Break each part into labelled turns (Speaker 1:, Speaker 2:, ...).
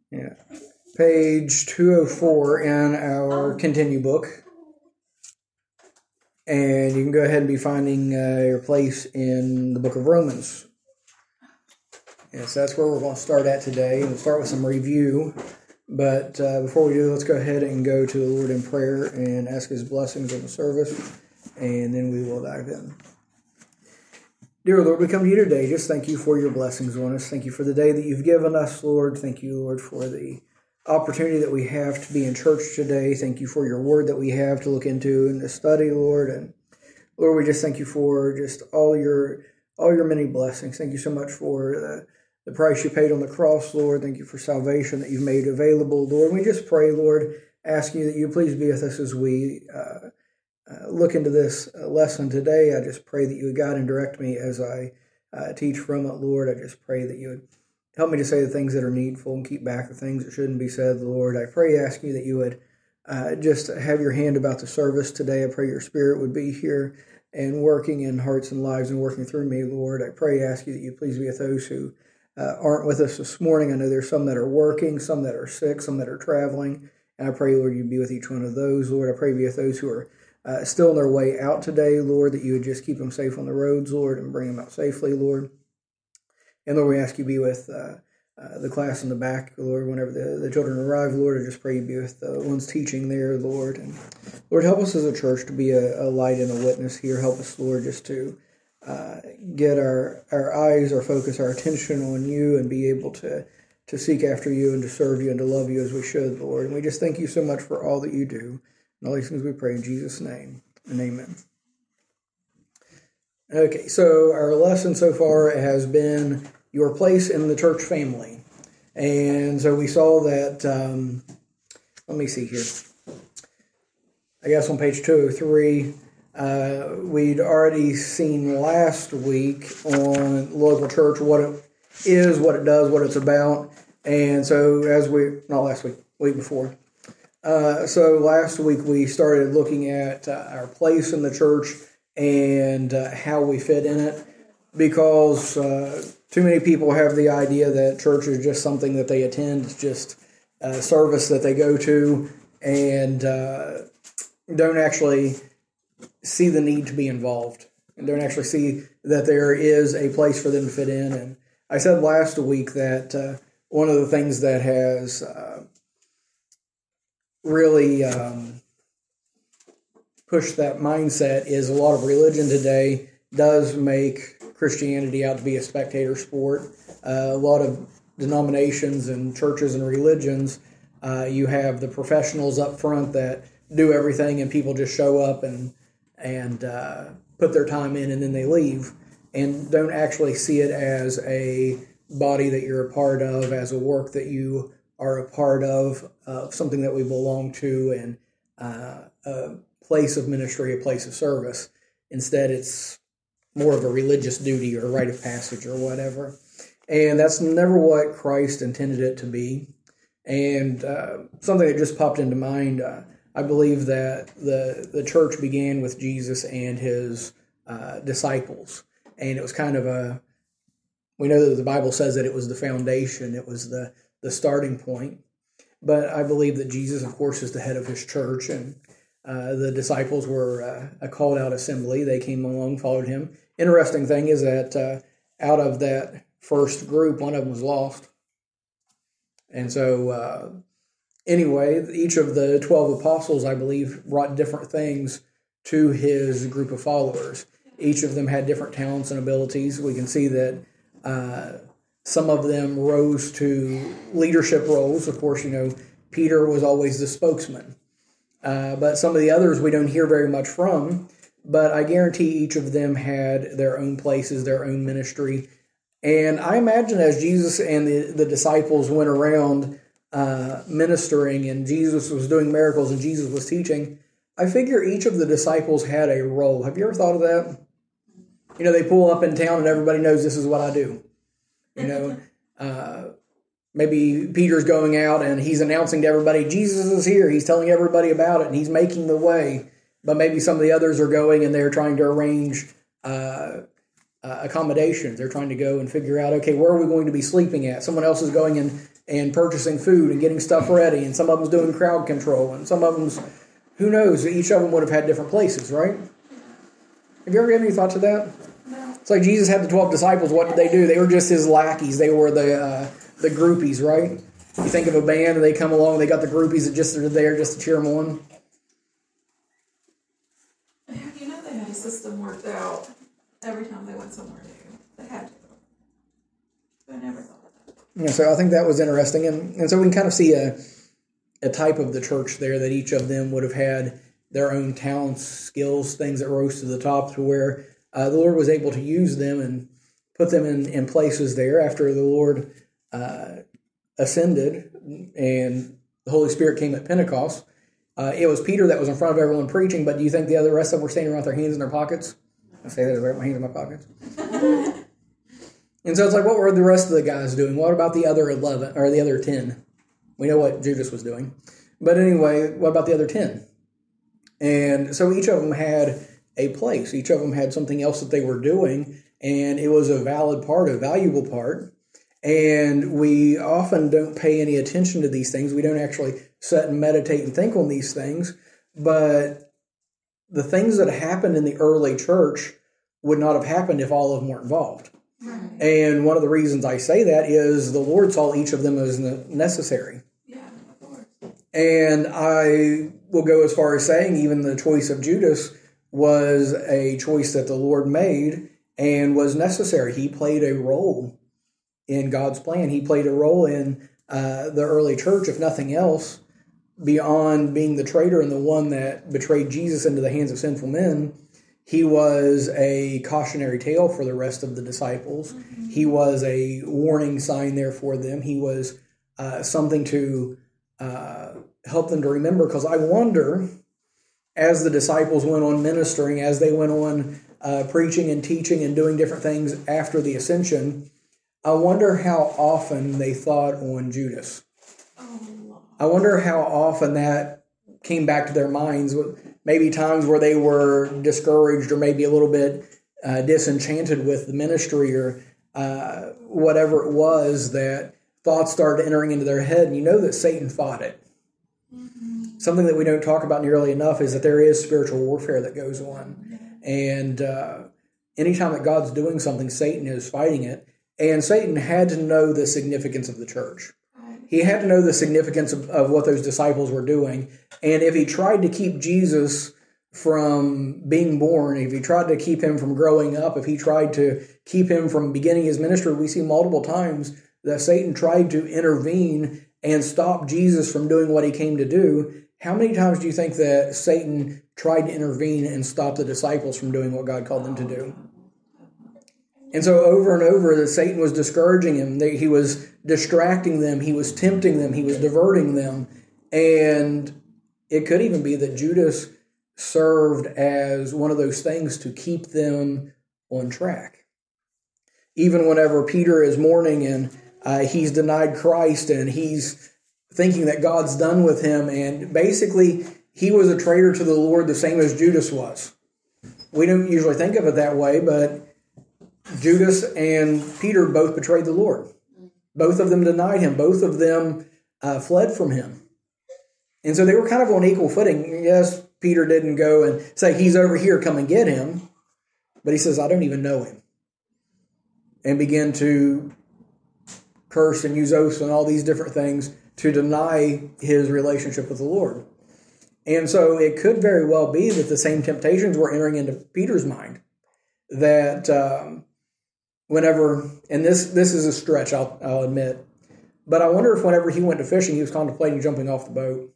Speaker 1: Yeah. Page 204 in our Continue book. And you can go ahead and be finding your place in the book of Romans. Yes, that's where we're going to start at today. We'll start with some review. But before we do, let's go ahead and go to the Lord in prayer and ask His blessings on the service. And then we will dive in. Dear Lord, we come to you today. Just thank you for your blessings on us. Thank you for the day that you've given us, Lord. Thank you, Lord, for the opportunity that we have to be in church today. Thank you for your word that we have to look into and to study, Lord. And Lord, we just thank you for just all your many blessings. Thank you so much for the price you paid on the cross, Lord. Thank you for salvation that you've made available, Lord. We just pray, Lord, asking you that you please be with us as we look into this lesson today. I just pray that you would guide and direct me as I teach from it, Lord. I just pray that you would help me to say the things that are needful and keep back the things that shouldn't be said, Lord. I pray, ask you that you would just have your hand about the service today. I pray your spirit would be here and working in hearts and lives and working through me, Lord. I pray, ask you that you please be with those who aren't with us this morning. I know there's some that are working, some that are sick, some that are traveling. And I pray, Lord, you'd be with each one of those, Lord. I pray be with those who are still on their way out today, Lord, that you would just keep them safe on the roads, Lord, and bring them out safely, Lord. And Lord, we ask you be with the class in the back, Lord, whenever the children arrive, Lord. I just pray you be with the ones teaching there, Lord. And Lord, help us as a church to be a light and a witness here. Help us, Lord, just to get our eyes, our focus, our attention on you and be able to seek after you and to serve you and to love you as we should, Lord. And we just thank you so much for all that you do. And all these things we pray in Jesus' name. And amen. Okay, so our lesson so far has been your place in the church family. And so we saw that, let me see here. I guess on page 203, we'd already seen last week on local church what it is, what it does, what it's about. And so not last week, week before. So last week we started looking at our place in the church and how we fit in it, because too many people have the idea that church is just something that they attend, it's just a service that they go to, and don't actually see the need to be involved, and don't actually see that there is a place for them to fit in. And I said last week that one of the things that has really push that mindset is a lot of religion today does make Christianity out to be a spectator sport. A lot of denominations and churches and religions, you have the professionals up front that do everything, and people just show up and put their time in, and then they leave and don't actually see it as a body that you're a part of, as a work that you are a part of something that we belong to, and a place of ministry, a place of service. Instead, it's more of a religious duty or a rite of passage or whatever. And that's never what Christ intended it to be. And something that just popped into mind, I believe that the church began with Jesus and his disciples. And it was kind of we know that the Bible says that it was the foundation, it was the starting point. But I believe that Jesus, of course, is the head of his church, and the disciples were a called out assembly. They came along, followed him. Interesting thing is that out of that first group, one of them was lost. And so anyway, each of the 12 apostles, I believe, brought different things to his group of followers. Each of them had different talents and abilities. We can see that some of them rose to leadership roles. Of course, Peter was always the spokesman. But some of the others we don't hear very much from. But I guarantee each of them had their own places, their own ministry. And I imagine as Jesus and the disciples went around ministering, and Jesus was doing miracles and Jesus was teaching, I figure each of the disciples had a role. Have you ever thought of that? They pull up in town and everybody knows this is what I do. Maybe Peter's going out and he's announcing to everybody, Jesus is here. He's telling everybody about it and he's making the way. But maybe some of the others are going and they're trying to arrange accommodations. They're trying to go and figure out, okay, where are we going to be sleeping at? Someone else is going and purchasing food and getting stuff ready, and some of them's doing crowd control, and some of them's, who knows, each of them would have had different places, right? Have you ever had any thoughts of that?
Speaker 2: No.
Speaker 1: It's like Jesus had the 12 disciples. What did they do? They were just his lackeys. They were the groupies, right? You think of a band and they come along, they got the groupies that just are there just to cheer them on.
Speaker 2: You know they had a system worked out every time they went somewhere new. They had to. But I never thought of that.
Speaker 1: Yeah, so I think that was interesting. And so we can kind of see a type of the church there, that each of them would have had their own talents, skills, things that rose to the top, to where the Lord was able to use them and put them in places there after the Lord ascended and the Holy Spirit came at Pentecost. It was Peter that was in front of everyone preaching, but do you think the rest of them were standing around with their hands in their pockets? I say that, I have my hands in my pockets. And so it's like, what were the rest of the guys doing? What about the other 11 or the other 10? We know what Judas was doing. But anyway, what about the other 10? And so each of them had a place. Each of them had something else that they were doing, and it was a valid part, a valuable part. And we often don't pay any attention to these things. We don't actually sit and meditate and think on these things. But the things that happened in the early church would not have happened if all of them weren't involved.
Speaker 2: Right.
Speaker 1: And one of the reasons I say that is the Lord saw each of them as necessary.
Speaker 2: Yeah, of course.
Speaker 1: And I will go as far as saying even the choice of Judas was a choice that the Lord made and was necessary. He played a role in God's plan. He played a role in the early church, if nothing else, beyond being the traitor and the one that betrayed Jesus into the hands of sinful men. He was a cautionary tale for the rest of the disciples. Mm-hmm. He was a warning sign there for them. He was something to help them to remember, because I wonder, as the disciples went on ministering, as they went on preaching and teaching and doing different things after the ascension, I wonder how often they thought on Judas.
Speaker 2: Oh.
Speaker 1: I wonder how often that came back to their minds. Maybe times where they were discouraged or maybe a little bit disenchanted with the ministry or whatever it was, that thoughts started entering into their head. And you know that Satan fought it. Mm-hmm. Something that we don't talk about nearly enough is that there is spiritual warfare that goes on. And anytime that God's doing something, Satan is fighting it. And Satan had to know the significance of the church. He had to know the significance of what those disciples were doing. And if he tried to keep Jesus from being born, if he tried to keep him from growing up, if he tried to keep him from beginning his ministry, we see multiple times that Satan tried to intervene and stop Jesus from doing what he came to do. How many times do you think that Satan tried to intervene and stop the disciples from doing what God called them to do? And so over and over, that Satan was discouraging him. He was distracting them. He was tempting them. He was diverting them. And it could even be that Judas served as one of those things to keep them on track. Even whenever Peter is mourning and he's denied Christ and he's thinking that God's done with him, and basically he was a traitor to the Lord the same as Judas was. We don't usually think of it that way, but Judas and Peter both betrayed the Lord. Both of them denied him. Both of them fled from him. And so they were kind of on equal footing. Yes, Peter didn't go and say, he's over here, come and get him. But he says, I don't even know him. And began to curse and use oaths and all these different things to deny his relationship with the Lord. And so it could very well be that the same temptations were entering into Peter's mind. That whenever, and this is a stretch, I'll admit, but I wonder if whenever he went to fishing, he was contemplating jumping off the boat.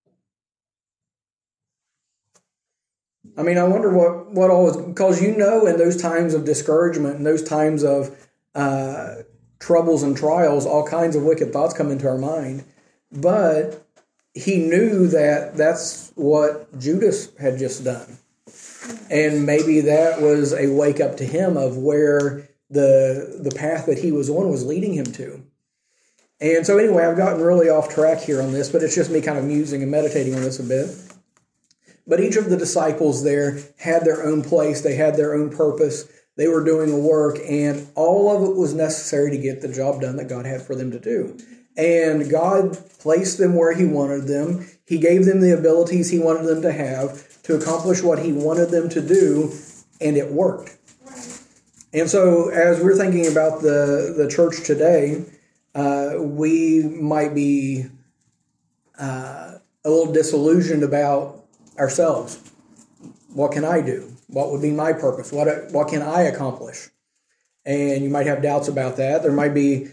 Speaker 1: I mean, I wonder what all was, because in those times of discouragement and those times of troubles and trials, all kinds of wicked thoughts come into our mind. But he knew that that's what Judas had just done. And maybe that was a wake up to him of where the path that he was on was leading him to. And so anyway, I've gotten really off track here on this, but it's just me kind of musing and meditating on this a bit. But each of the disciples there had their own place. They had their own purpose. They were doing a work, and all of it was necessary to get the job done that God had for them to do. And God placed them where He wanted them. He gave them the abilities He wanted them to have to accomplish what He wanted them to do, and it worked.
Speaker 2: Right.
Speaker 1: And so as we're thinking about the church today, we might be a little disillusioned about ourselves. What can I do? What would be my purpose? What can I accomplish? And you might have doubts about that. There might be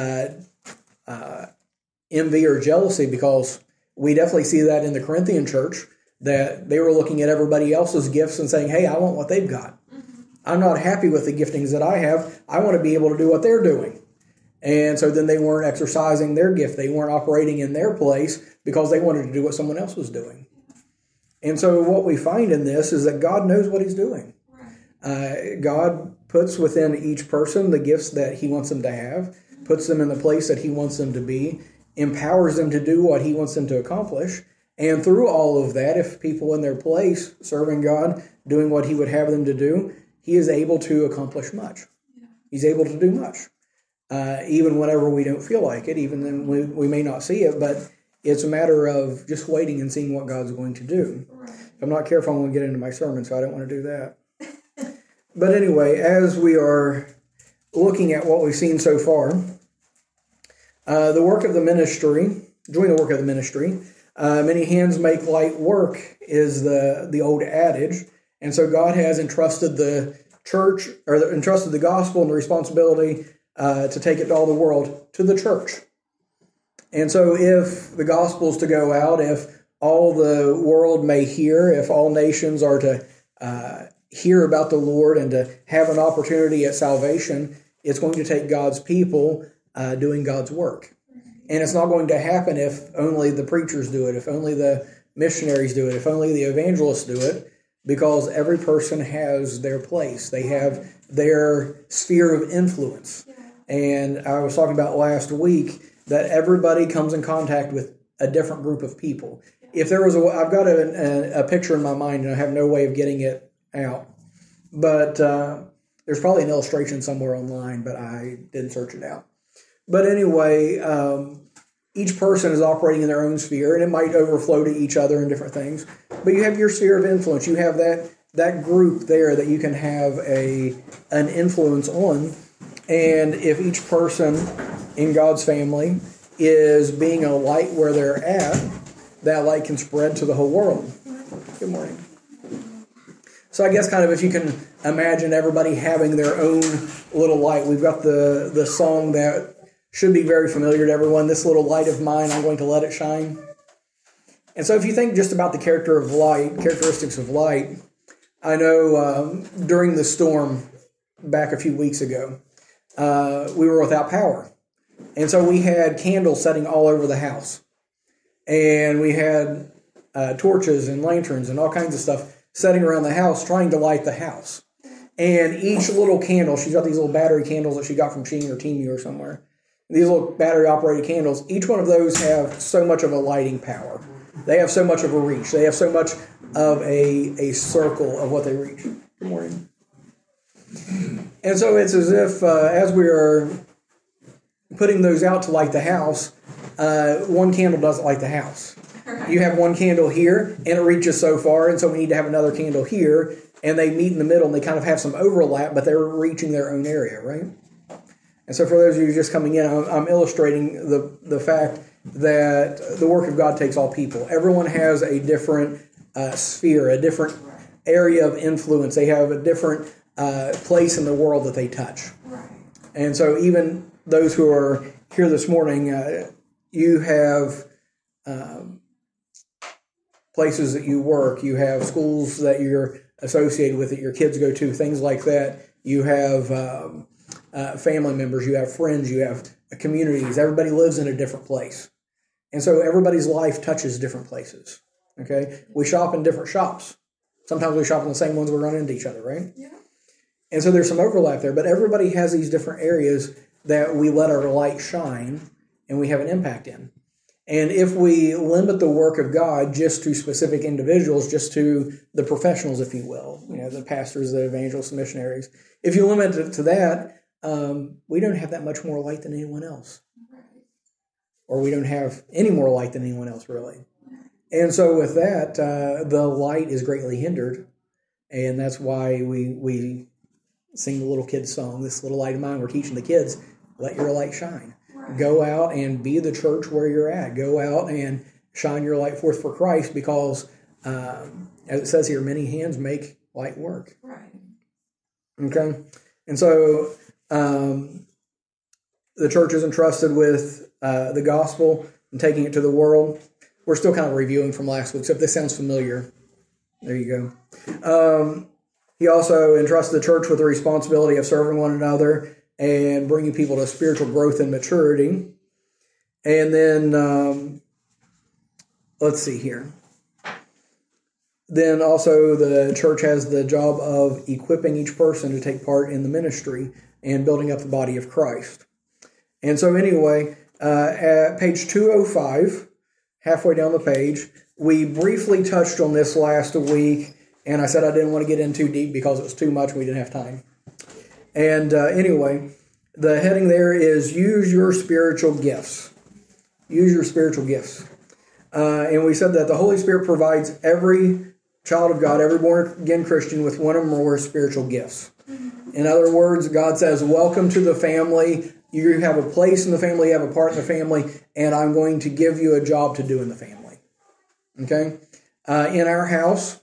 Speaker 1: envy or jealousy, because we definitely see that in the Corinthian church, that they were looking at everybody else's gifts and saying, hey, I want what they've got. I'm not happy with the giftings that I have. I want to be able to do what they're doing. And so then they weren't exercising their gift. They weren't operating in their place because they wanted to do what someone else was doing. And so what we find in this is that God knows what He's doing. God puts within each person the gifts that He wants them to have, puts them in the place that He wants them to be, empowers them to do what He wants them to accomplish. And through all of that, if people in their place, serving God, doing what He would have them to do, He is able to accomplish much. He's able to do much. Even whenever we don't feel like it, even then we may not see it, but it's a matter of just waiting and seeing what God's going to do.
Speaker 2: Right.
Speaker 1: If I'm not careful, I'm going to get into my sermon, so I don't want to do that. But anyway, as we are looking at what we've seen so far, the work of the ministry, doing the work of the ministry, many hands make light work is the old adage. And so God has entrusted the church, or entrusted the gospel and the responsibility to take it to all the world, to the church. And so if the gospel is to go out, if all the world may hear, if all nations are to hear about the Lord and to have an opportunity at salvation, it's going to take God's people doing God's work. And it's not going to happen if only the preachers do it, if only the missionaries do it, if only the evangelists do it, because every person has their place. They have their sphere of influence. And I was talking about last week that everybody comes in contact with a different group of people. If there was I've got a picture in my mind, and I have no way of getting it out, but there's probably an illustration somewhere online, but I didn't search it out. But anyway, each person is operating in their own sphere, and it might overflow to each other in different things. But you have your sphere of influence. You have that group there that you can have an influence on. And if each person in God's family is being a light where they're at, that light can spread to the whole world. Good morning. So I guess kind of if you can imagine everybody having their own little light. We've got the song that should be very familiar to everyone, "This little light of mine, I'm going to let it shine." And so if you think just about the characteristics of light, I know during the storm back a few weeks ago, we were without power. And so we had candles setting all over the house. And we had torches and lanterns and all kinds of stuff setting around the house, trying to light the house. And each little candle, she's got these little battery candles that she got from Shein or Temu or somewhere. These little battery-operated candles, each one of those have so much of a lighting power. They have so much of a reach. They have so much of a circle of what they reach. Good morning. And so it's as if as we are putting those out to light the house, one candle doesn't light the house. You have one candle here, and it reaches so far, and so we need to have another candle here, and they meet in the middle, and they kind of have some overlap, but they're reaching their own area, right? And so for those of you just coming in, I'm illustrating the fact that the work of God takes all people. Everyone has a different sphere, a different area of influence. They have a different place in the world that they touch.
Speaker 2: Right.
Speaker 1: And so even those who are here this morning, you have places that you work. You have schools that you're associated with that your kids go to, things like that. You have family members, you have friends, you have communities. Everybody lives in a different place. And so everybody's life touches different places. Okay? We shop in different shops. Sometimes we shop in the same ones, we run into each other, right?
Speaker 2: Yeah.
Speaker 1: And so there's some overlap there, but everybody has these different areas that we let our light shine and we have an impact in. And if we limit the work of God just to specific individuals, just to the professionals, if you will, the pastors, the evangelists, the missionaries, if you limit it to that, we don't have that much more light than anyone else.
Speaker 2: Right.
Speaker 1: or we don't have any more light than anyone else, really. And so with that, the light is greatly hindered. And that's why we sing the little kids song, This Little Light of Mine. We're teaching the kids, let your light shine. Right. Go out and be the church where you're at. Go out and shine your light forth for Christ, because, as it says here, many hands make light work.
Speaker 2: Right.
Speaker 1: Okay? And so the church is entrusted with the gospel and taking it to the world. We're still kind of reviewing from last week, so if this sounds familiar, there you go. He also entrusted the church with the responsibility of serving one another and bringing people to spiritual growth and maturity. And then, let's see here. Then also the church has the job of equipping each person to take part in the ministry and building up the body of Christ. And so anyway, at page 205, halfway down the page, we briefly touched on this last week, and I said I didn't want to get in too deep because it was too much and we didn't have time. And anyway, the heading there is Use Your Spiritual Gifts. Use your spiritual gifts. And we said that the Holy Spirit provides every child of God, every born-again Christian, with one or more spiritual gifts. In other words, God says, welcome to the family. You have a place in the family, you have a part in the family, and I'm going to give you a job to do in the family. Okay? In our house,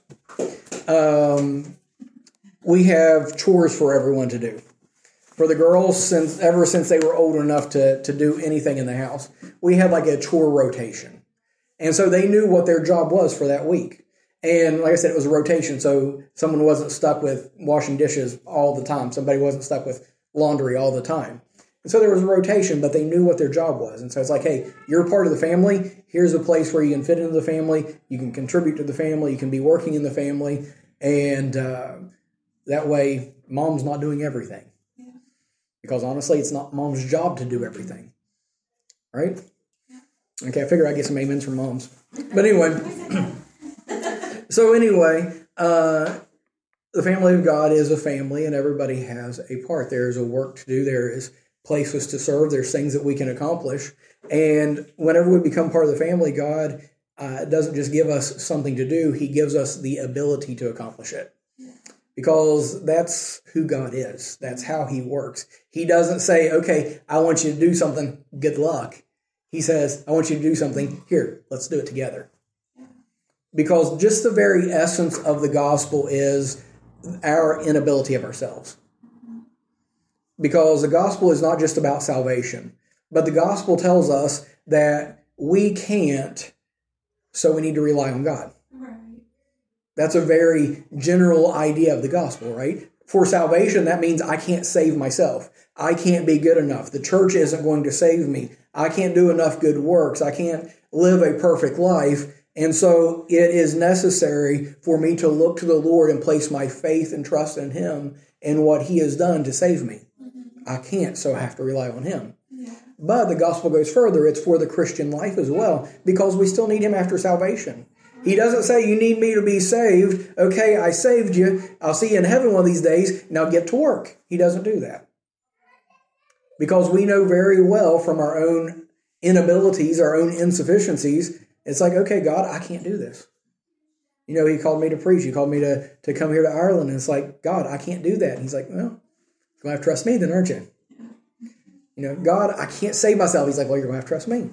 Speaker 1: we have chores for everyone to do. For the girls, ever since they were old enough to do anything in the house, we had like a chore rotation. And so they knew what their job was for that week. And like I said, it was a rotation, so someone wasn't stuck with washing dishes all the time. Somebody wasn't stuck with laundry all the time. And so there was a rotation, but they knew what their job was. And so it's like, hey, you're part of the family. Here's a place where you can fit into the family. You can contribute to the family. You can be working in the family. And that way, mom's not doing everything. Yeah. Because honestly, it's not mom's job to do everything. Right? Yeah. Okay, I figure I'd get some amens from moms. But anyway, the family of God is a family, and everybody has a part. There is a work to do. There is places to serve. There's things that we can accomplish. And whenever we become part of the family, God doesn't just give us something to do. He gives us the ability to accomplish it. Because that's who God is. That's how he works. He doesn't say, okay, I want you to do something. Good luck. He says, I want you to do something. Here, let's do it together. Because just the very essence of the gospel is our inability of ourselves. Because the gospel is not just about salvation, but the gospel tells us that we can't, so we need to rely on God. Right. That's a very general idea of the gospel, right? For salvation, that means I can't save myself. I can't be good enough. The church isn't going to save me. I can't do enough good works. I can't live a perfect life. And so it is necessary for me to look to the Lord and place my faith and trust in him and what he has done to save me. I can't, so I have to rely on him. Yeah. But the gospel goes further. It's for the Christian life as well, because we still need him after salvation. He doesn't say, you need me to be saved. Okay, I saved you. I'll see you in heaven one of these days. Now get to work. He doesn't do that. Because we know very well from our own inabilities, our own insufficiencies, it's like, okay, God, I can't do this. You know, he called me to preach. He called me to come here to Ireland. And it's like, God, I can't do that. And he's like, well, you're going to have to trust me then, aren't you? You know, God, I can't save myself. He's like, well, you're going to have to trust me.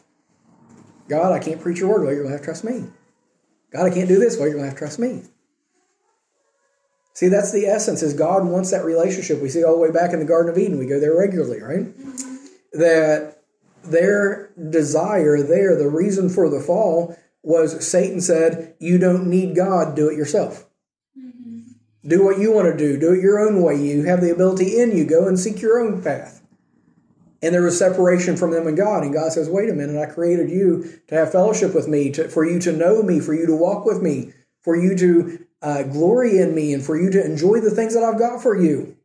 Speaker 1: God, I can't preach your word. Well, you're going to have to trust me. God, I can't do this. Well, you're going to have to trust me. See, that's the essence, is God wants that relationship. We see all the way back in the Garden of Eden. We go there regularly, right? That their desire there, the reason for the fall, was Satan said, you don't need God, do it yourself. Do what you want to do. Do it your own way. You have the ability in you. Go and seek your own path. And there was separation from them and God. And God says, wait a minute, I created you to have fellowship with me, for you to know me, for you to walk with me, for you to glory in me, and for you to enjoy the things that I've got for you.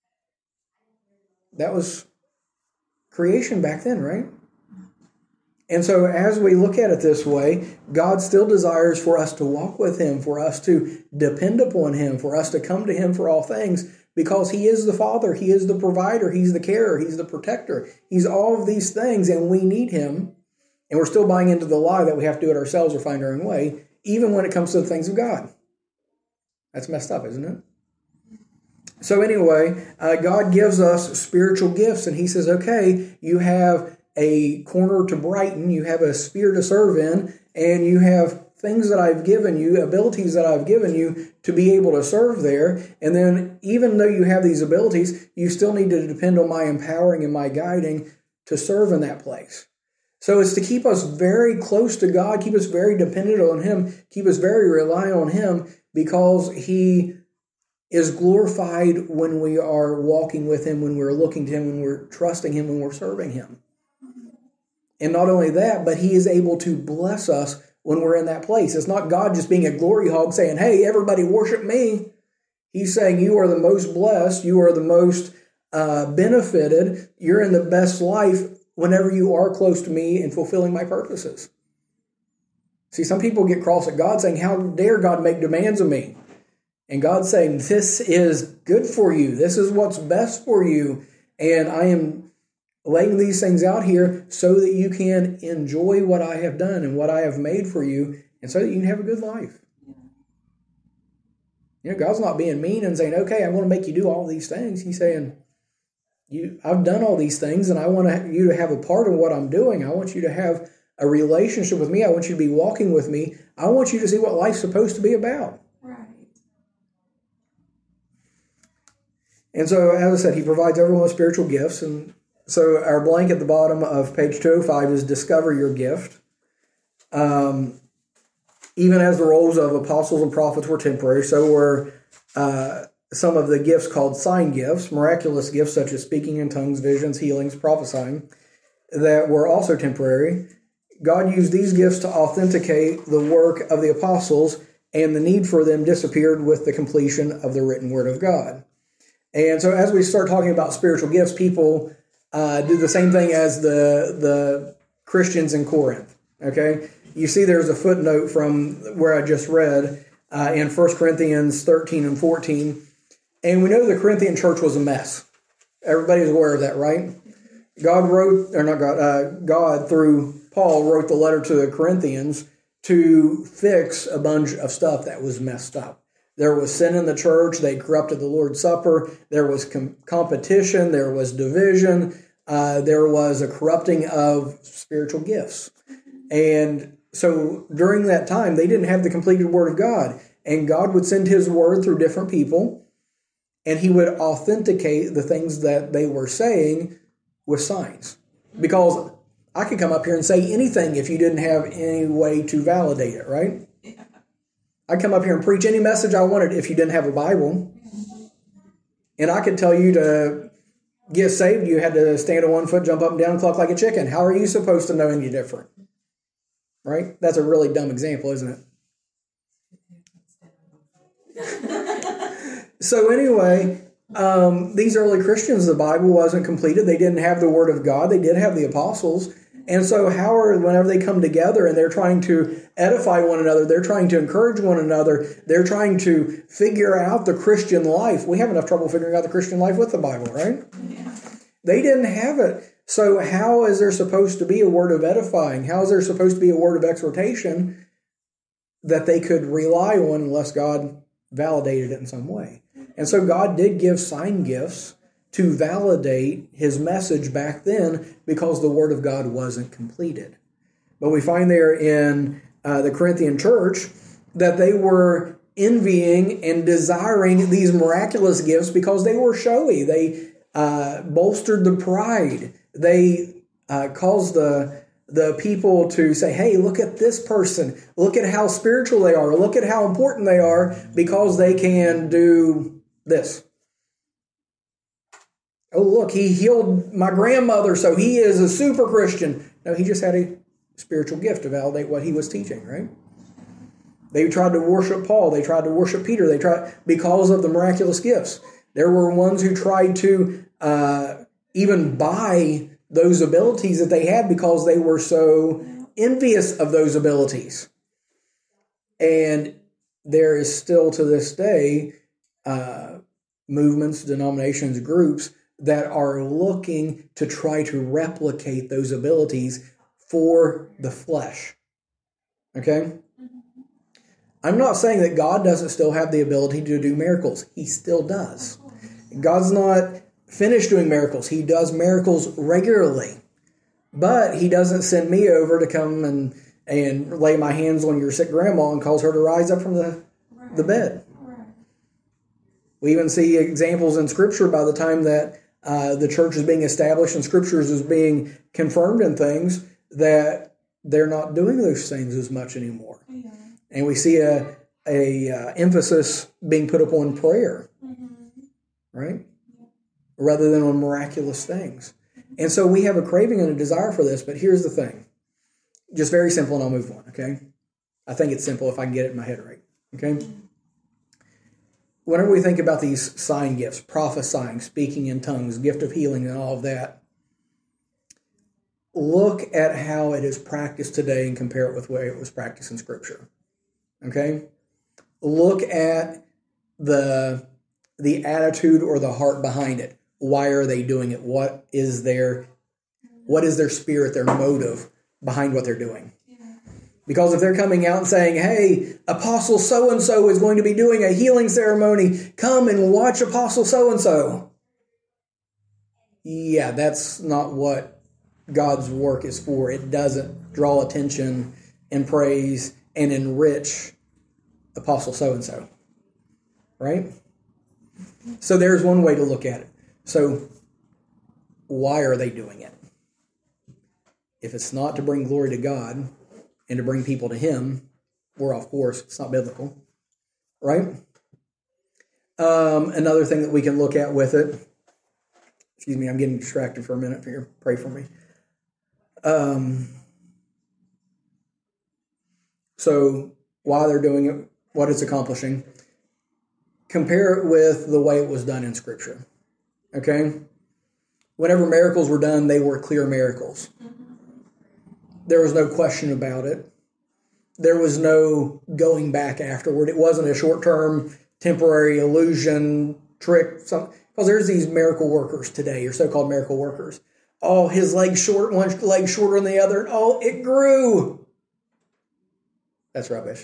Speaker 1: That was creation back then, right? And so as we look at it this way, God still desires for us to walk with him, for us to depend upon him, for us to come to him for all things, because he is the Father, he is the provider, he's the carer, he's the protector. He's all of these things, and we need him And we're still buying into the lie that we have to do it ourselves or find our own way, even when it comes to the things of God. That's messed up, isn't it? So anyway, God gives us spiritual gifts, and he says, okay, you have a corner to brighten, you have a sphere to serve in, and you have things that I've given you, abilities that I've given you to be able to serve there. And then even though you have these abilities, you still need to depend on my empowering and my guiding to serve in that place. So it's to keep us very close to God, keep us very dependent on him, keep us very reliant on him, because he is glorified when we are walking with him, when we're looking to him, when we're trusting him, when we're serving him. And not only that, but he is able to bless us when we're in that place. It's not God just being a glory hog saying, hey, everybody worship me. He's saying you are the most blessed, you are the most benefited, you're in the best life whenever you are close to me and fulfilling my purposes. See, some people get cross at God saying, how dare God make demands of me? And God's saying, this is good for you. This is what's best for you. And I am laying these things out here so that you can enjoy what I have done and what I have made for you, and so that you can have a good life. You know, God's not being mean and saying, okay, I'm going to make you do all these things. He's saying, I've done all these things, and I want you to have a part in what I'm doing. I want you to have a relationship with me. I want you to be walking with me. I want you to see what life's supposed to be about.
Speaker 2: Right.
Speaker 1: And so, as I said, he provides everyone with spiritual gifts. And so our blank at the bottom of page 205 is discover your gift. Even as the roles of apostles and prophets were temporary, so were some of the gifts called sign gifts, miraculous gifts such as speaking in tongues, visions, healings, prophesying, that were also temporary. God used these gifts to authenticate the work of the apostles, and the need for them disappeared with the completion of the written word of God. And so as we start talking about spiritual gifts, people do the same thing as the Christians in Corinth. Okay, you see there's a footnote from where I just read in 1 Corinthians 13 and 14. And we know the Corinthian church was a mess. Everybody's aware of that, right? God through Paul wrote the letter to the Corinthians to fix a bunch of stuff that was messed up. There was sin in the church. They corrupted the Lord's Supper. There was competition. There was division. There was a corrupting of spiritual gifts. And so during that time, they didn't have the completed Word of God. And God would send his word through different people, and he would authenticate the things that they were saying with signs. Because I could come up here and say anything if you didn't have any way to validate it, right?
Speaker 2: Yeah.
Speaker 1: I'd come up here and preach any message I wanted if you didn't have a Bible. And I could tell you to get saved, you had to stand on one foot, jump up and down, cluck like a chicken. How are you supposed to know any different? Right? That's a really dumb example, isn't it? So anyway, these early Christians, the Bible wasn't completed. They didn't have the Word of God. They did have the apostles. And so whenever they come together and they're trying to edify one another, they're trying to encourage one another, they're trying to figure out the Christian life. We have enough trouble figuring out the Christian life with the Bible, right?
Speaker 2: Yeah.
Speaker 1: They didn't have it. So how is there supposed to be a word of edifying? How is there supposed to be a word of exhortation that they could rely on unless God validated it in some way? And so God did give sign gifts to validate his message back then because the word of God wasn't completed. But we find there in the Corinthian church that they were envying and desiring these miraculous gifts because they were showy. They bolstered the pride. They caused the people to say, hey, look at this person. Look at how spiritual they are. Look at how important they are because they can do this. Oh, look, he healed my grandmother, so he is a super Christian. No, he just had a spiritual gift to validate what he was teaching, right? They tried to worship Paul. They tried to worship Peter. They tried because of the miraculous gifts. There were ones who tried to even buy those abilities that they had because they were so envious of those abilities. And there is still to this day movements, denominations, groups that are looking to try to replicate those abilities for the flesh. Okay? I'm not saying that God doesn't still have the ability to do miracles. He still does. God's not finished doing miracles. He does miracles regularly. But he doesn't send me over to come and lay my hands on your sick grandma and cause her to rise up from the bed. We even see examples in Scripture by the time that the church is being established and Scriptures is being confirmed in things that they're not doing those things as much anymore. Yeah. And we see a emphasis being put upon prayer, right? Rather than on miraculous things. And so we have a craving and a desire for this, but here's the thing. Just very simple, and I'll move on, okay? I think it's simple if I can get it in my head right, okay? Whenever we think about these sign gifts, prophesying, speaking in tongues, gift of healing, and all of that, look at how it is practiced today and compare it with the way it was practiced in Scripture, okay? Look at the attitude or the heart behind it. Why are they doing it? What is their spirit, their motive behind what they're doing? Because if they're coming out and saying, hey, Apostle so-and-so is going to be doing a healing ceremony, come and watch Apostle so-and-so. Yeah, that's not what God's work is for. It doesn't draw attention and praise and enrich Apostle so-and-so. Right? So there's one way to look at it. So why are they doing it? If it's not to bring glory to God and to bring people to Him, we're off course. It's not biblical. Right? Another thing that we can look at with it, excuse me, I'm getting distracted for a minute here. Pray for me. So why they're doing it, what it's accomplishing, compare it with the way it was done in Scripture. Okay? Whenever miracles were done, they were clear miracles. There was no question about it. There was no going back afterward. It wasn't a short-term, temporary illusion, trick. Because there's these miracle workers today, or so-called miracle workers. Oh, his leg's short, one leg shorter than the other. Oh, it grew. That's rubbish.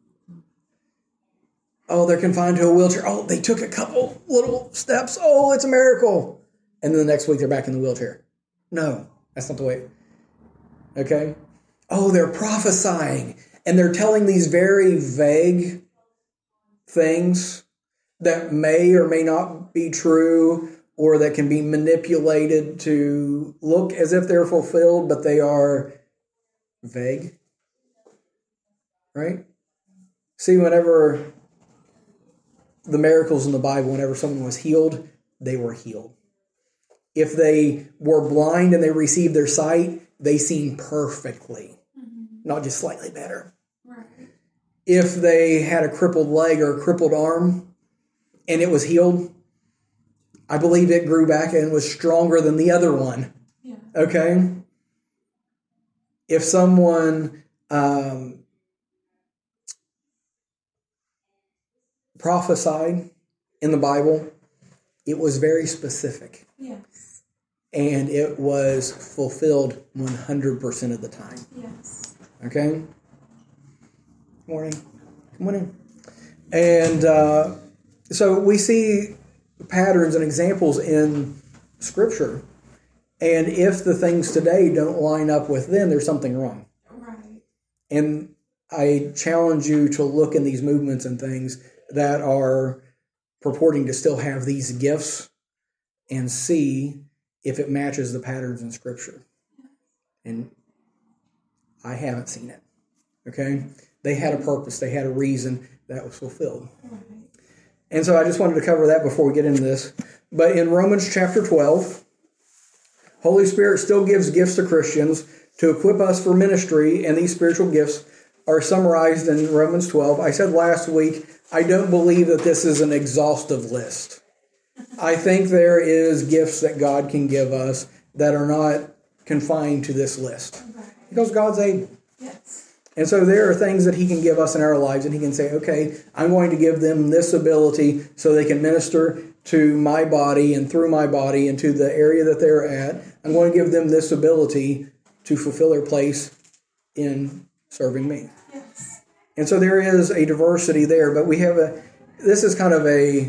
Speaker 1: Oh, they're confined to a wheelchair. Oh, they took a couple little steps. Oh, it's a miracle. And then the next week they're back in the wheelchair. No, that's not the way. Okay? Oh, they're prophesying. And they're telling these very vague things that may or may not be true, or that can be manipulated to look as if they're fulfilled, but they are vague. Right? See, whenever the miracles in the Bible, whenever someone was healed, they were healed. If they were blind and they received their sight, they seen perfectly, not just slightly better. Right. If they had a crippled leg or a crippled arm and it was healed, I believe it grew back and was stronger than the other one. Yeah. Okay? If someone prophesied in the Bible, it was very specific. Yes. And it was fulfilled 100% of the time. Yes. Okay? Good morning. Come on in. And so we see patterns and examples in Scripture. And if the things today don't line up with them, there's something wrong. Right. And I challenge you to look in these movements and things that are purporting to still have these gifts and see if it matches the patterns in Scripture. And I haven't seen it. Okay? They had a purpose. They had a reason that was fulfilled. And so I just wanted to cover that before we get into this. But in Romans chapter 12, Holy Spirit still gives gifts to Christians to equip us for ministry, and these spiritual gifts are summarized in Romans 12. I said last week, I don't believe that this is an exhaustive list. I think there is gifts that God can give us that are not confined to this list. Because God's able. Yes. And so there are things that He can give us in our lives, and He can say, okay, I'm going to give them this ability so they can minister to my body and through my body and to the area that they're at. I'm going to give them this ability to fulfill their place in serving me.
Speaker 2: Yes.
Speaker 1: And so there is a diversity there, but this is kind of a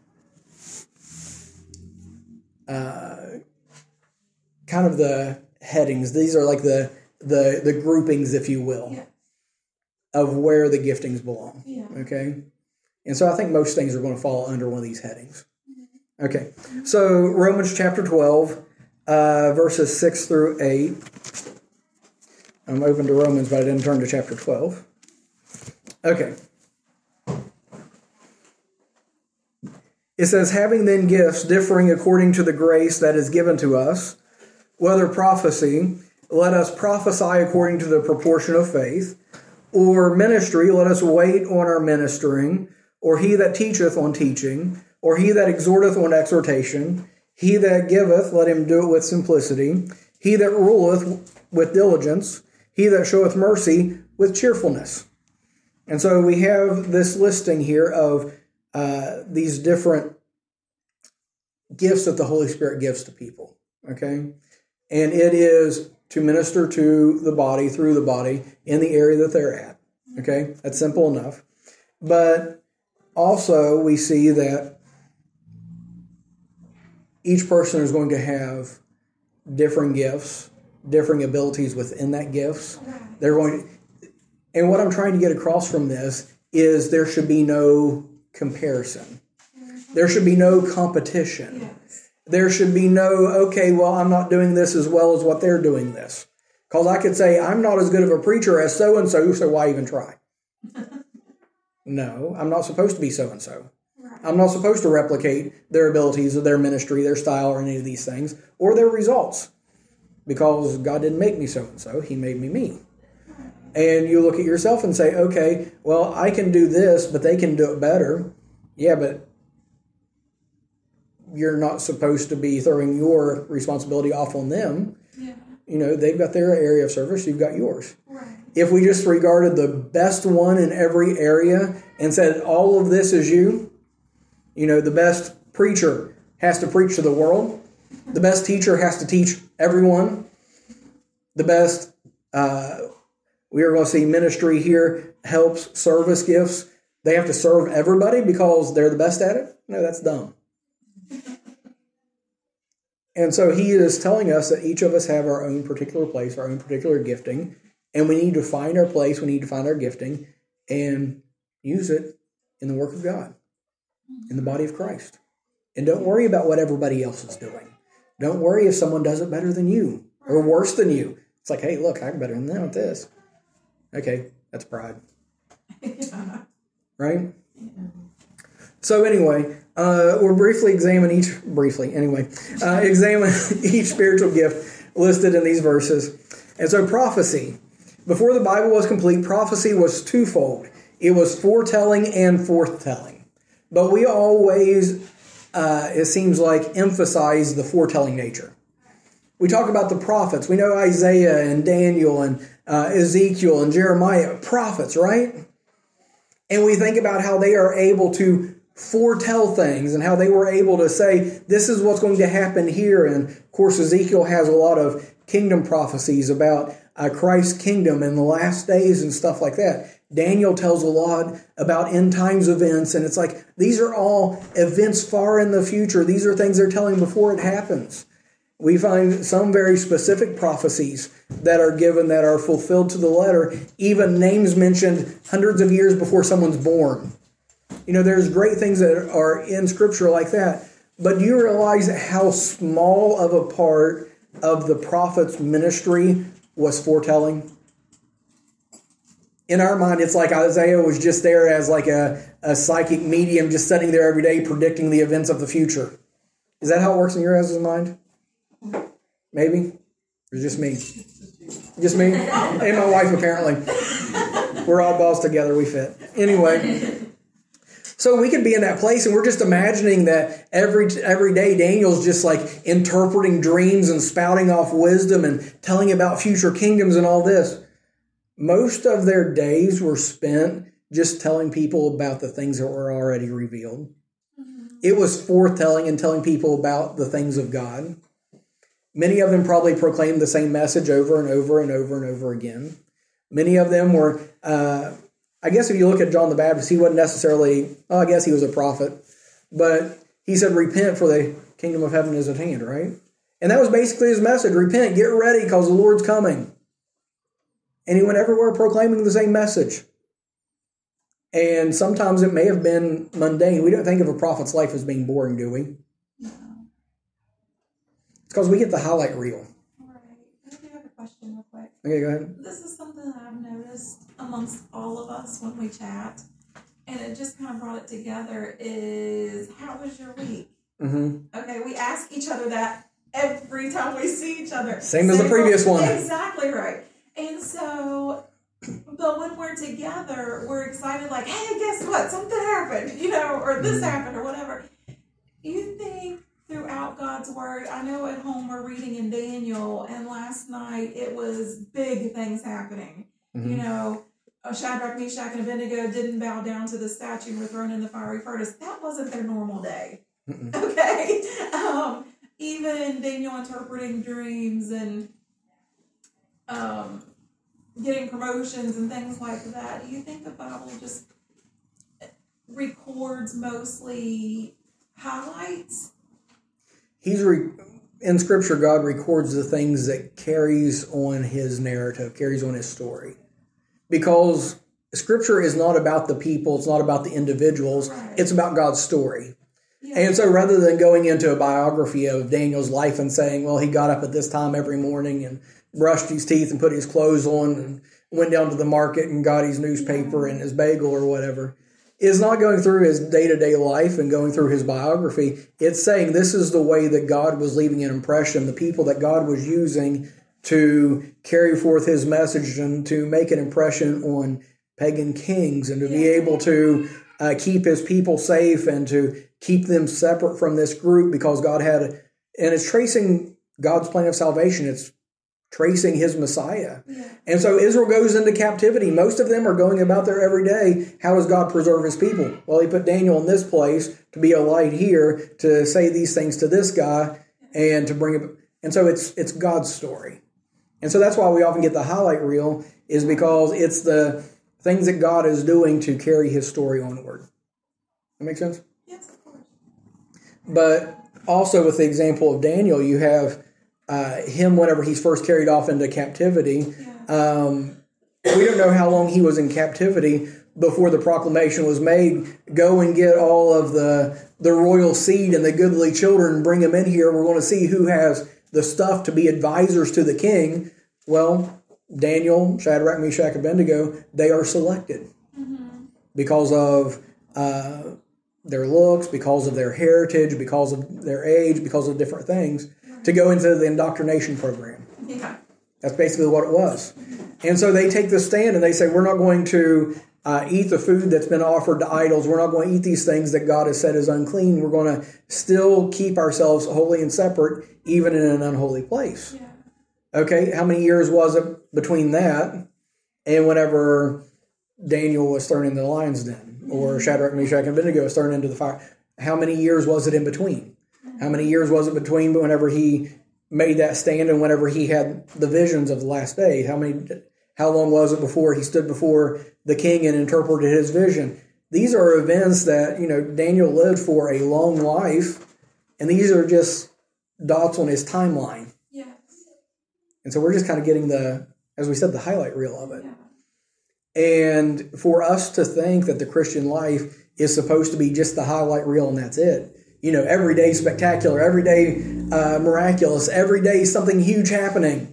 Speaker 1: kind of the headings. These are like the groupings, if you will,
Speaker 2: Yeah.
Speaker 1: of where the giftings belong.
Speaker 2: Yeah.
Speaker 1: Okay? And so I think most things are going to fall under one of these headings. Okay. So Romans chapter 12, verses 6 through 8. I'm open to Romans, but I didn't turn to chapter 12. Okay. It says, having then gifts differing according to the grace that is given to us, whether prophecy, let us prophesy according to the proportion of faith, or ministry, let us wait on our ministering, or he that teacheth on teaching, or he that exhorteth on exhortation, he that giveth, let him do it with simplicity, he that ruleth with diligence, he that showeth mercy with cheerfulness. And so we have this listing here of these different gifts that the Holy Spirit gives to people, okay? And it is to minister to the body, through the body, in the area that they're at, okay? That's simple enough. But also we see that each person is going to have different gifts, differing abilities within that gifts. They're going to, and what I'm trying to get across from this is there should be no comparison. There should be no competition.
Speaker 2: Yes.
Speaker 1: There should be no, okay, well, I'm not doing this as well as what they're doing this. Because I could say, I'm not as good of a preacher as so-and-so, so why even try? No, I'm not supposed to be so-and-so.
Speaker 2: Right.
Speaker 1: I'm not supposed to replicate their abilities or their ministry, their style, or any of these things, or their results. Because God didn't make me so-and-so, He made me me. And you look at yourself and say, okay, well, I can do this, but they can do it better. Yeah, but you're not supposed to be throwing your responsibility off on them.
Speaker 2: Yeah.
Speaker 1: You know, they've got their area of service, you've got yours.
Speaker 2: Right.
Speaker 1: If we just regarded the best one in every area and said, all of this is you, you know, the best preacher has to preach to the world. The best teacher has to teach everyone. The best, we are going to see ministry here, helps, service gifts. They have to serve everybody because they're the best at it. No, that's dumb. And so he is telling us that each of us have our own particular place, our own particular gifting, and we need to find our place, we need to find our gifting, and use it in the work of God, in the body of Christ. And don't worry about what everybody else is doing. Don't worry if someone does it better than you or worse than you. It's like, hey, look, I'm better than them at this. Okay, that's pride.
Speaker 2: Yeah.
Speaker 1: Right?
Speaker 2: Yeah.
Speaker 1: So anyway, we'll examine each spiritual gift listed in these verses. And so prophecy. Before the Bible was complete, prophecy was twofold. It was foretelling and forthtelling. But we always, it seems like, emphasize the foretelling nature. We talk about the prophets. We know Isaiah and Daniel and Ezekiel and Jeremiah, prophets, right? And we think about how they are able to foretell things and how they were able to say, this is what's going to happen here. And of course, Ezekiel has a lot of kingdom prophecies about Christ's kingdom in the last days and stuff like that. Daniel tells a lot about end times events. And it's like, these are all events far in the future. These are things they're telling before it happens. We find some very specific prophecies that are given that are fulfilled to the letter, even names mentioned hundreds of years before someone's born. You know, there's great things that are in Scripture like that. But do you realize how small of a part of the prophet's ministry was foretelling? In our mind, it's like Isaiah was just there as like a psychic medium just sitting there every day predicting the events of the future. Is that how it works in your guys' mind? Maybe? Or just me? Just me? And my wife, apparently. We're all balls together. We fit. Anyway. So we could be in that place and we're just imagining that every day Daniel's just like interpreting dreams and spouting off wisdom and telling about future kingdoms and all this. Most of their days were spent just telling people about the things that were already revealed. Mm-hmm. It was foretelling and telling people about the things of God. Many of them probably proclaimed the same message over and over and over and over again. Many of them were, I guess if you look at John the Baptist, he wasn't necessarily, I guess he was a prophet, but he said, repent for the kingdom of heaven is at hand, right? And that was basically his message. Repent, get ready because the Lord's coming. And he went everywhere proclaiming the same message. And sometimes it may have been mundane. We don't think of a prophet's life as being boring, do we?
Speaker 2: No.
Speaker 1: It's because we get the highlight reel.
Speaker 2: Right. I do have a question real quick.
Speaker 1: Okay, go ahead.
Speaker 2: This is something that I've noticed amongst all of us when we chat, and it just kind of brought it together, is how was your week?
Speaker 1: Mm-hmm.
Speaker 2: Okay, we ask each other that every time we see each other.
Speaker 1: Same as the previous one.
Speaker 2: Exactly right. And so, but when we're together, we're excited like, hey, guess what? Something happened, or this happened or whatever. You think throughout God's Word, I know at home we're reading in Daniel, and last night it was big things happening.
Speaker 1: Mm-hmm.
Speaker 2: Shadrach, Meshach, and Abednego didn't bow down to the statue and were thrown in the fiery furnace. That wasn't their normal day.
Speaker 1: Mm-mm.
Speaker 2: Okay? Even Daniel interpreting dreams and getting promotions and things like that. Do you think the Bible just records mostly highlights?
Speaker 1: In Scripture, God records the things that carries on his narrative, carries on his story. Because Scripture is not about the people, it's not about the individuals,
Speaker 2: Right.
Speaker 1: It's about God's story.
Speaker 2: Yeah.
Speaker 1: And so rather than going into a biography of Daniel's life and saying, well, he got up at this time every morning and brushed his teeth and put his clothes on and went down to the market and got his newspaper and his bagel or whatever, is not going through his day-to-day life and going through his biography. It's saying this is the way that God was leaving an impression, the people that God was using to carry forth his message and to make an impression on pagan kings and to be able to keep his people safe and to keep them separate from this group because God had, and it's tracing God's plan of salvation. It's tracing his Messiah.
Speaker 2: Yeah.
Speaker 1: And so Israel goes into captivity. Most of them are going about their everyday. How does God preserve his people? Well, he put Daniel in this place to be a light here, to say these things to this guy, and to bring it. And so it's God's story. And so that's why we often get the highlight reel, is because it's the things that God is doing to carry his story onward. That make sense?
Speaker 2: Yes, of course.
Speaker 1: But also with the example of Daniel, you have him whenever he's first carried off into captivity.
Speaker 2: Yeah.
Speaker 1: We don't know how long he was in captivity before the proclamation was made. Go and get all of the royal seed and the goodly children and bring them in here. We're going to see who has the stuff to be advisors to the king. Well, Daniel, Shadrach, Meshach, Abednego, they are selected because of their looks, because of their heritage, because of their age, because of different things, to go into the indoctrination program.
Speaker 2: Yeah.
Speaker 1: That's basically what it was. And so they take the stand and they say, we're not going to eat the food that's been offered to idols. We're not going to eat these things that God has said is unclean. We're going to still keep ourselves holy and separate, even in an unholy place.
Speaker 2: Yeah.
Speaker 1: Okay, how many years was it between that and whenever Daniel was thrown into the lion's den, or Shadrach, Meshach, and Abednego was thrown into the fire? How many years was it in between? How many years was it between whenever he made that stand and whenever he had the visions of the last day? How long was it before he stood before the king and interpreted his vision? These are events that, Daniel lived for a long life, and these are just dots on his timeline.
Speaker 2: Yes.
Speaker 1: And so we're just kind of getting as we said, the highlight reel of it.
Speaker 2: Yeah.
Speaker 1: And for us to think that the Christian life is supposed to be just the highlight reel and that's it. Every day spectacular, every day miraculous, every day something huge happening.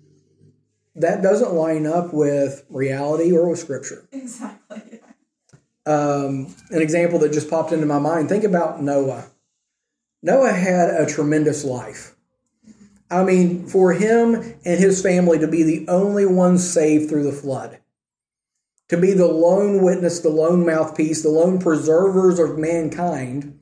Speaker 1: That doesn't line up with reality or with Scripture.
Speaker 2: Exactly.
Speaker 1: An example that just popped into my mind, think about Noah. Noah had a tremendous life. I mean, for him and his family to be the only ones saved through the flood, to be the lone witness, the lone mouthpiece, the lone preservers of mankind.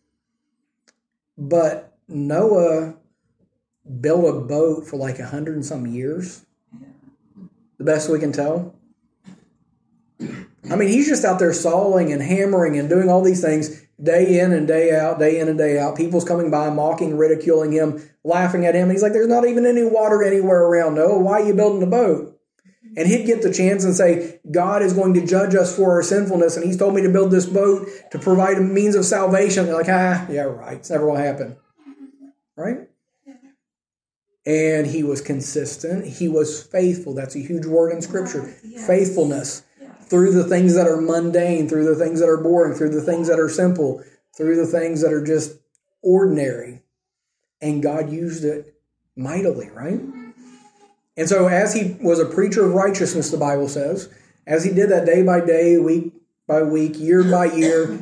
Speaker 1: But Noah built a boat for like 100 and some years, the best we can tell. I mean, he's just out there sawing and hammering and doing all these things day in and day out, day in and day out. People's coming by, mocking, ridiculing him, laughing at him. And he's like, there's not even any water anywhere around. Noah, why are you building a boat? And he'd get the chance and say, God is going to judge us for our sinfulness, and he's told me to build this boat to provide a means of salvation. They're like, yeah, right. It's never going to happen. Right? And he was consistent. He was faithful. That's a huge word in Scripture. Yes. Faithfulness. Yes. Through the things that are mundane, through the things that are boring, through the things that are simple, through the things that are just ordinary. And God used it mightily, right? And so as he was a preacher of righteousness, the Bible says, as he did that day by day, week by week, year by year,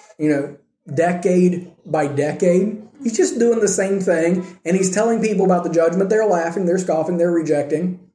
Speaker 1: decade by decade, he's just doing the same thing. And he's telling people about the judgment. They're laughing, they're scoffing, they're rejecting.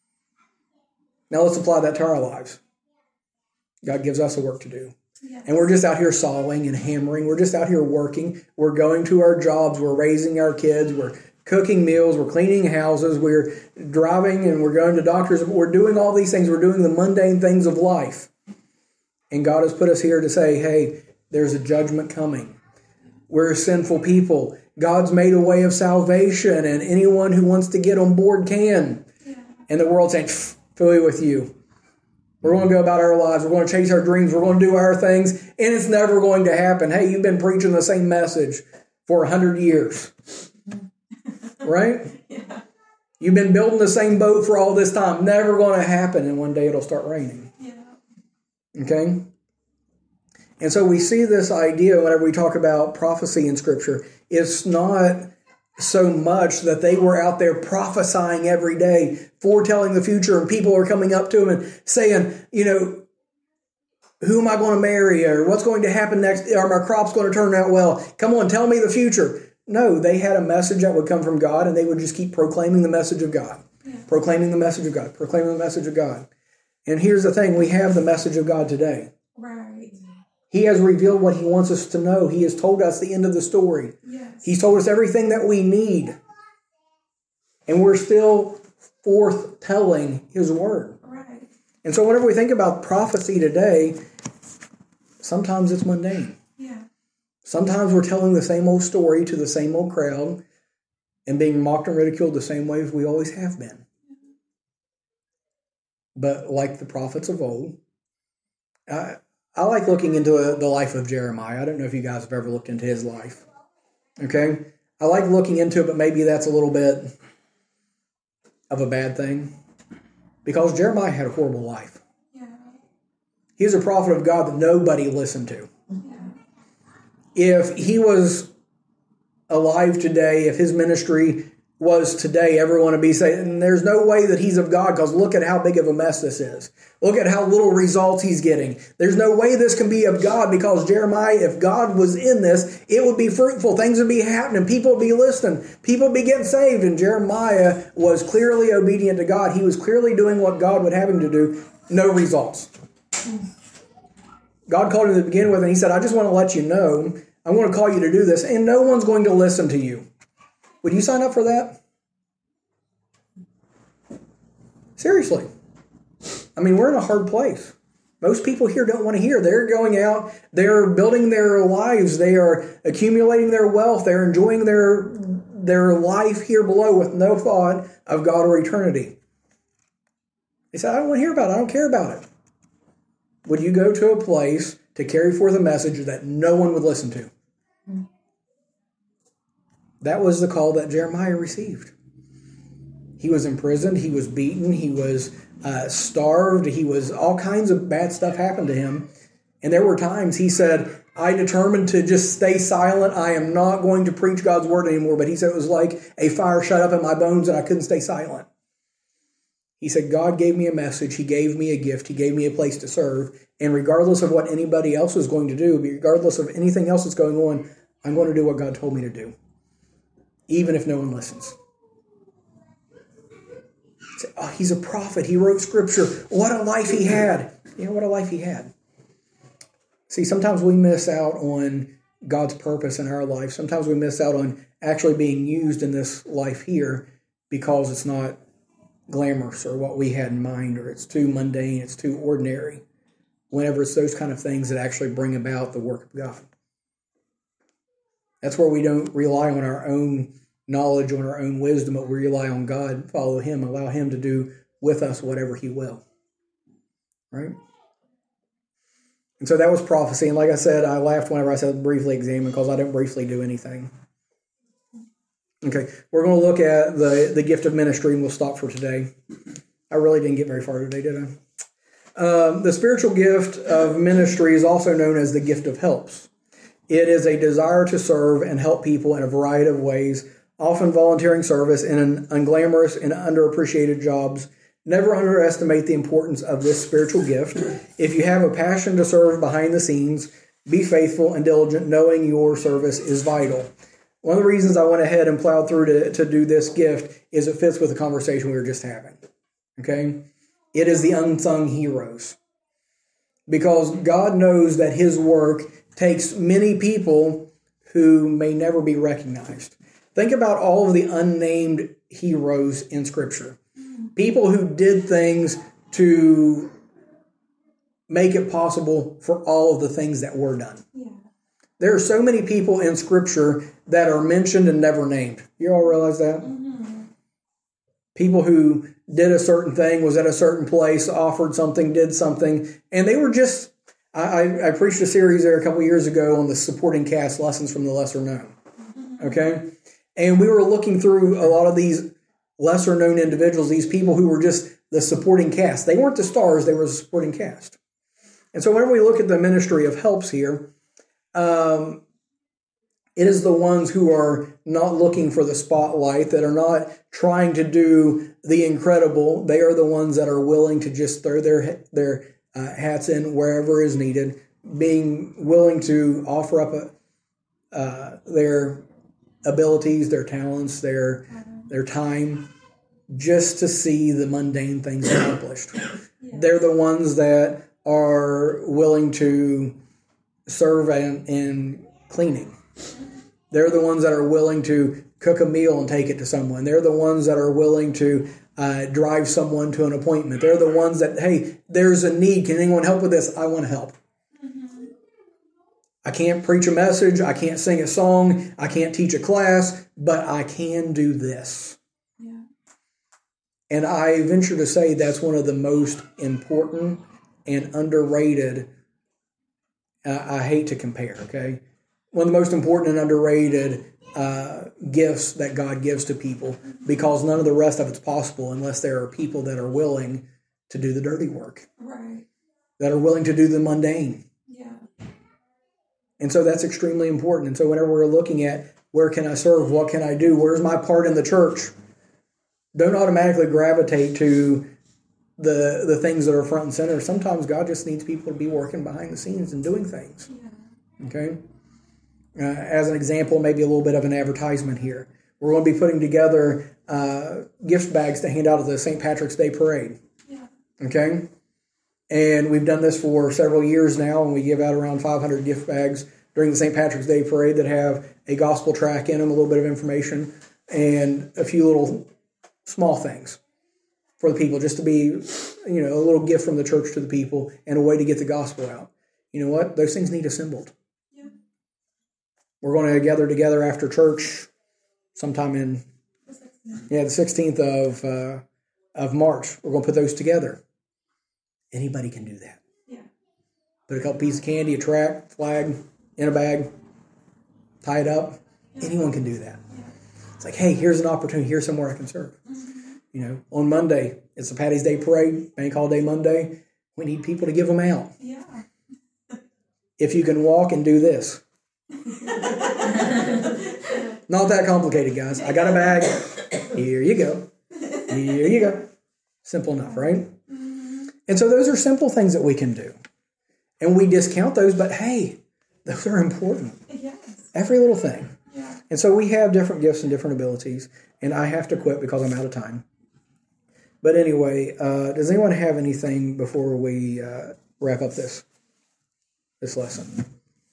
Speaker 1: Now let's apply that to our lives. God gives us a work to do. Yes. And we're just out here sawing and hammering. We're just out here working. We're going to our jobs. We're raising our kids. We're cooking meals, we're cleaning houses, we're driving and we're going to doctors. We're doing all these things. We're doing the mundane things of life. And God has put us here to say, hey, there's a judgment coming. We're sinful people. God's made a way of salvation, and anyone who wants to get on board can. Yeah. And the world's saying, fully with you. We're going to go about our lives. We're going to chase our dreams. We're going to do our things, and it's never going to happen. Hey, you've been preaching the same message for 100 years. Right? Yeah. You've been building the same boat for all this time. Never going to happen. And one day it'll start raining. Yeah. Okay? And so we see this idea whenever we talk about prophecy in Scripture. It's not so much that they were out there prophesying every day, foretelling the future, and people are coming up to them and saying, who am I going to marry? Or what's going to happen next? Are my crops going to turn out well? Come on, tell me the future. No, they had a message that would come from God, and they would just keep proclaiming the message of God. Yeah. Proclaiming the message of God. Proclaiming the message of God. And here's the thing. We have the message of God today.
Speaker 2: Right.
Speaker 1: He has revealed what he wants us to know. He has told us the end of the story. Yes. He's told us everything that we need. And we're still forth-telling his word.
Speaker 2: Right.
Speaker 1: And so whenever we think about prophecy today, sometimes it's mundane. Sometimes we're telling the same old story to the same old crowd and being mocked and ridiculed the same way as we always have been. But like the prophets of old, I like looking into the life of Jeremiah. I don't know if you guys have ever looked into his life. Okay? I like looking into it, but maybe that's a little bit of a bad thing. Because Jeremiah had a horrible life. Yeah. He was a prophet of God that nobody listened to. If he was alive today, if his ministry was today, everyone would be saying, there's no way that he's of God, because look at how big of a mess this is. Look at how little results he's getting. There's no way this can be of God, because Jeremiah, if God was in this, it would be fruitful. Things would be happening. People would be listening. People would be getting saved. And Jeremiah was clearly obedient to God. He was clearly doing what God would have him to do. No results. God called him to begin with, and he said, I just want to let you know, I want to call you to do this, and no one's going to listen to you. Would you sign up for that? Seriously. I mean, we're in a hard place. Most people here don't want to hear. They're going out, they're building their lives, they are accumulating their wealth, they're enjoying their life here below with no thought of God or eternity. They said, I don't want to hear about it. I don't care about it. Would you go to a place to carry forth a message that no one would listen to? That was the call that Jeremiah received. He was imprisoned. He was beaten. He was starved. All kinds of bad stuff happened to him. And there were times he said, I determined to just stay silent. I am not going to preach God's word anymore. But he said it was like a fire shut up in my bones and I couldn't stay silent. He said, God gave me a message. He gave me a gift. He gave me a place to serve. And regardless of what anybody else is going to do, regardless of anything else that's going on, I'm going to do what God told me to do, even if no one listens. Say, oh, he's a prophet. He wrote scripture. What a life he had. What a life he had. See, sometimes we miss out on God's purpose in our life. Sometimes we miss out on actually being used in this life here because it's not glamorous or what we had in mind, or it's too mundane, it's too ordinary. whenever it's those kind of things that actually bring about the work of God. That's where we don't rely on our own knowledge, on our own wisdom, but we rely on God, follow Him, allow Him to do with us whatever He will. Right? And so that was prophecy. And like I said, I laughed whenever I said briefly examine because I didn't briefly do anything. Okay, we're going to look at the gift of ministry, and we'll stop for today. I really didn't get very far today, did I? The spiritual gift of ministry is also known as the gift of helps. It is a desire to serve and help people in a variety of ways, often volunteering service in unglamorous and underappreciated jobs. Never underestimate the importance of this spiritual gift. If you have a passion to serve behind the scenes, be faithful and diligent, knowing your service is vital. One of the reasons I went ahead and plowed through to do this gift is it fits with the conversation we were just having. Okay? It is the unsung heroes. Because God knows that His work takes many people who may never be recognized. Think about all of the unnamed heroes in Scripture. People who did things to make it possible for all of the things that were done. Yeah. There are so many people in Scripture that are mentioned and never named. You all realize that? Mm-hmm. People who did a certain thing, was at a certain place, offered something, did something, and they were just... I preached a series there a couple years ago on the supporting cast, lessons from the lesser known. Okay? And we were looking through a lot of these lesser known individuals, these people who were just the supporting cast. They weren't the stars, they were the supporting cast. And so whenever we look at the ministry of helps here, it is the ones who are not looking for the spotlight, that are not trying to do the incredible. They are the ones that are willing to just throw their hats in wherever is needed, being willing to offer up their abilities, their talents, their time, just to see the mundane things accomplished. Yeah. They're the ones that are willing to serve in cleaning. They're the ones that are willing to cook a meal and take it to someone. They're the ones that are willing to drive someone to an appointment. They're the ones that, hey, there's a need. Can anyone help with this? I want to help. Mm-hmm. I can't preach a message. I can't sing a song. I can't teach a class, but I can do this. Yeah. And I venture to say that's one of the most important and underrated. I hate to compare, okay? One of the most important and underrated gifts that God gives to people, because none of the rest of it's possible unless there are people that are willing to do the dirty work. Right. That are willing to do the mundane. Yeah. And so that's extremely important. And so whenever we're looking at where can I serve, what can I do, where's my part in the church, don't automatically gravitate to the things that are front and center. Sometimes God just needs people to be working behind the scenes and doing things. Yeah. Okay? As an example, maybe a little bit of an advertisement here. We're going to be putting together gift bags to hand out at the St. Patrick's Day Parade. Yeah. Okay? And we've done this for several years now, and we give out around 500 gift bags during the St. Patrick's Day Parade that have a gospel track in them, a little bit of information, and a few little small things for the people, just to be, a little gift from the church to the people and a way to get the gospel out. You know what? Those things need assembled. We're going to gather together after church sometime in the 16th of March. We're going to put those together. Anybody can do that. Yeah. Put a couple pieces of candy, a tract, flag, in a bag, tie it up. Yeah. Anyone can do that. Yeah. It's like, hey, here's an opportunity. Here's somewhere I can serve. Mm-hmm. On Monday, it's the Patty's Day Parade, Bank Holiday Monday. We need people to give them out. Yeah. If you can walk and do this. Not that complicated, guys. I got a bag. Here you go. Here you go. Simple enough, right? And so those are simple things that we can do. And we discount those, but hey, those are important. Yes. Every little thing. Yeah. And so we have different gifts and different abilities. And I have to quit because I'm out of time. But anyway, does anyone have anything before we wrap up this lesson?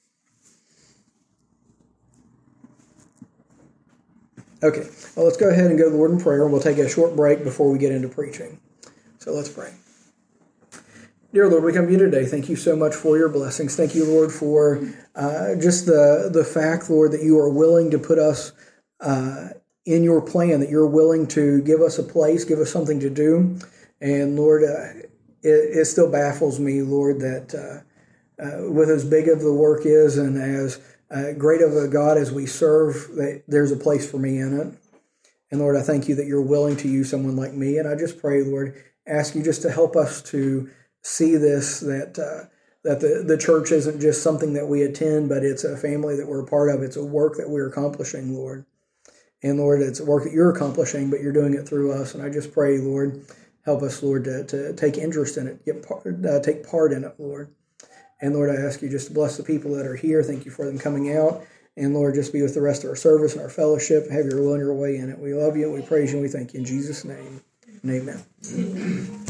Speaker 1: Okay, well, let's go ahead and go to the Lord in prayer. We'll take a short break before we get into preaching. So let's pray. Dear Lord, we come to you today. Thank you so much for your blessings. Thank you, Lord, for just the fact, Lord, that you are willing to put us in your plan, that you're willing to give us a place, give us something to do. And Lord, it still baffles me, Lord, that with as big of the work is and as great of a God as we serve, that there's a place for me in it. And Lord, I thank you that you're willing to use someone like me. And I just pray, Lord, ask you just to help us to see this, that the church isn't just something that we attend, but it's a family that we're a part of. It's a work that we're accomplishing, Lord. And Lord, it's a work that you're accomplishing, but you're doing it through us. And I just pray, Lord, help us, Lord, to take interest in it, take part in it, Lord. And Lord, I ask you just to bless the people that are here. Thank you for them coming out. And Lord, just be with the rest of our service and our fellowship. Have your will and your way in it. We love you, we praise you, and we thank you in Jesus' name. And amen.